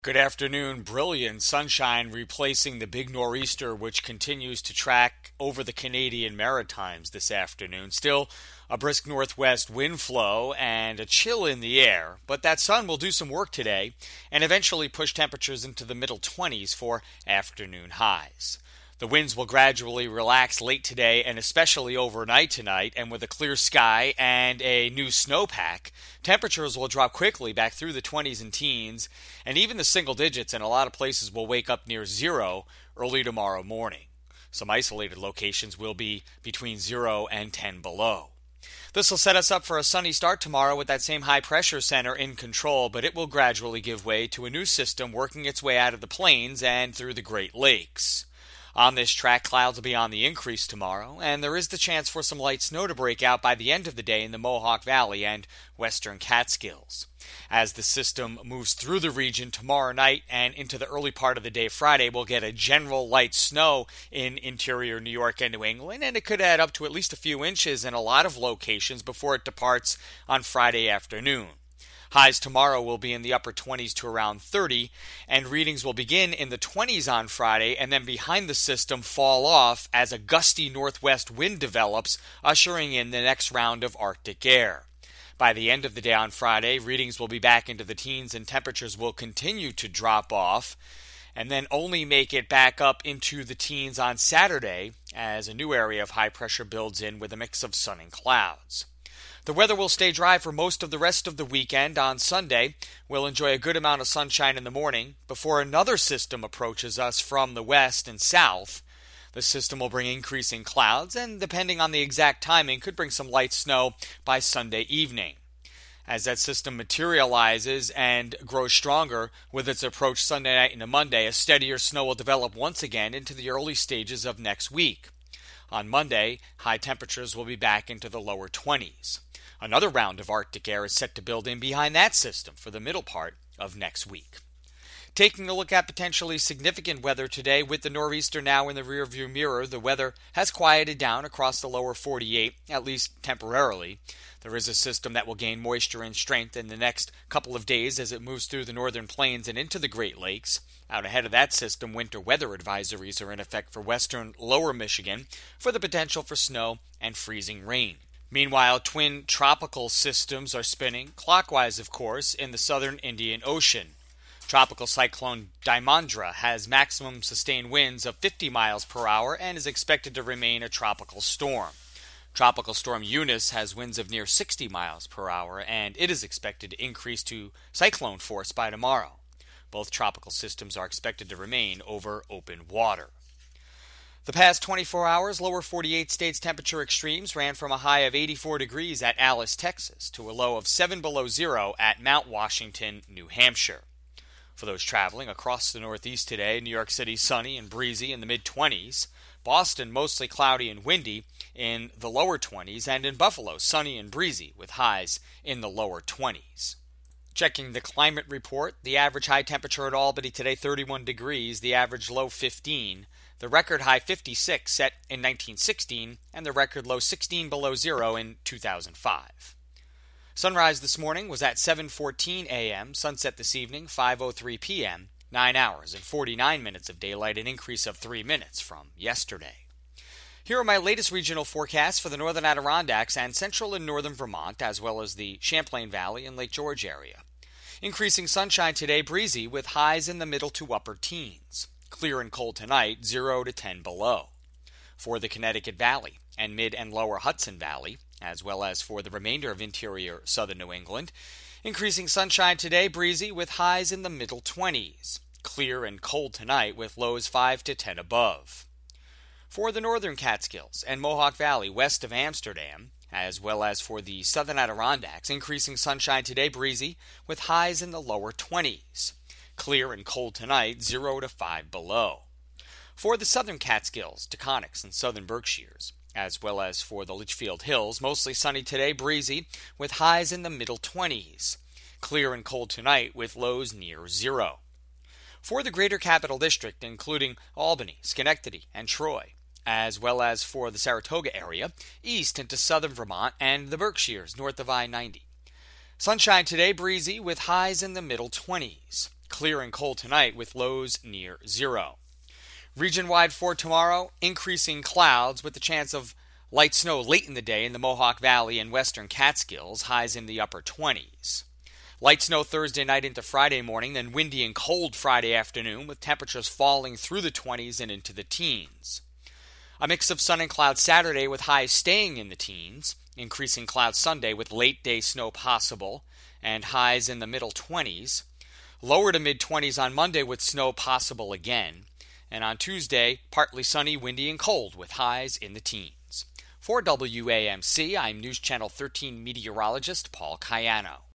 Good afternoon. Brilliant sunshine replacing the big nor'easter, which continues to track over the Canadian Maritimes this afternoon. Still a brisk northwest wind flow and a chill in the air, but that sun will do some work today and eventually push temperatures into the middle 20s for afternoon highs. The winds will gradually relax late today and especially overnight tonight, and with a clear sky and a new snowpack, temperatures will drop quickly back through the 20s and teens, and even the single digits in a lot of places will wake up near zero early tomorrow morning. Some isolated locations will be between 0 and 10 below. This will set us up for a sunny start tomorrow with that same high pressure center in control, but it will gradually give way to a new system working its way out of the plains and through the Great Lakes. On this track, clouds will be on the increase tomorrow, and there is the chance for some light snow to break out by the end of the day in the Mohawk Valley and western Catskills. As the system moves through the region tomorrow night and into the early part of the day Friday, we'll get a general light snow in interior New York and New England, and it could add up to at least a few inches in a lot of locations before it departs on Friday afternoon. Highs tomorrow will be in the upper 20s to around 30, and readings will begin in the 20s on Friday and then behind the system fall off as a gusty northwest wind develops, ushering in the next round of Arctic air. By the end of the day on Friday, readings will be back into the teens and temperatures will continue to drop off, and then only make it back up into the teens on Saturday as a new area of high pressure builds in with a mix of sun and clouds. The weather will stay dry for most of the rest of the weekend. On Sunday, we'll enjoy a good amount of sunshine in the morning before another system approaches us from the west and south. The system will bring increasing clouds and, depending on the exact timing, could bring some light snow by Sunday evening. As that system materializes and grows stronger with its approach Sunday night into Monday, a steadier snow will develop once again into the early stages of next week. On Monday, high temperatures will be back into the lower 20s. Another round of Arctic air is set to build in behind that system for the middle part of next week. Taking a look at potentially significant weather today, with the nor'easter now in the rearview mirror, the weather has quieted down across the lower 48, at least temporarily. There is a system that will gain moisture and strength in the next couple of days as it moves through the northern plains and into the Great Lakes. Out ahead of that system, winter weather advisories are in effect for western lower Michigan for the potential for snow and freezing rain. Meanwhile, twin tropical systems are spinning, clockwise of course, in the southern Indian Ocean. Tropical cyclone Dimandra has maximum sustained winds of 50 miles per hour and is expected to remain a tropical storm. Tropical storm Eunice has winds of near 60 miles per hour, and it is expected to increase to cyclone force by tomorrow. Both tropical systems are expected to remain over open water. The past 24 hours, lower 48 states temperature extremes ran from a high of 84 degrees at Alice, Texas, to a low of 7 below zero at Mount Washington, New Hampshire. For those traveling across the Northeast today, New York City sunny and breezy in the mid-20s, Boston mostly cloudy and windy in the lower 20s, and in Buffalo sunny and breezy with highs in the lower 20s. Checking the climate report, the average high temperature at Albany today 31 degrees, the average low 15, the record high 56 set in 1916, and the record low 16 below zero in 2005. Sunrise this morning was at 7:14 a.m., sunset this evening 5:03 p.m., 9 hours and 49 minutes of daylight, an increase of 3 minutes from yesterday. Here are my latest regional forecasts for the northern Adirondacks and central and northern Vermont, as well as the Champlain Valley and Lake George area. Increasing sunshine today, breezy, with highs in the middle to upper teens. Clear and cold tonight, 0 to 10 below. For the Connecticut Valley and mid and lower Hudson Valley, as well as for the remainder of interior southern New England, increasing sunshine today, breezy, with highs in the middle 20s. Clear and cold tonight with lows 5 to 10 above. For the northern Catskills and Mohawk Valley west of Amsterdam, as well as for the southern Adirondacks, increasing sunshine today, breezy, with highs in the lower 20s. Clear and cold tonight, 0 to 5 below. For the southern Catskills, Taconics, and southern Berkshires, as well as for the Litchfield Hills, mostly sunny today, breezy, with highs in the middle 20s. Clear and cold tonight with lows near 0. For the greater capital district, including Albany, Schenectady, and Troy, as well as for the Saratoga area, east into southern Vermont, and the Berkshires north of I-90. Sunshine today, breezy, with highs in the middle 20s. clear and cold tonight with lows near 0. Region-wide for tomorrow, increasing clouds with the chance of light snow late in the day in the Mohawk Valley and western Catskills, highs in the upper 20s. Light snow Thursday night into Friday morning, then windy and cold Friday afternoon with temperatures falling through the 20s and into the teens. A mix of sun and clouds Saturday with highs staying in the teens, increasing clouds Sunday with late day snow possible and highs in the middle 20s. Lower to mid-20s on Monday with snow possible again. And on Tuesday, partly sunny, windy, and cold with highs in the teens. For WAMC, I'm News Channel 13 meteorologist Paul Cayano.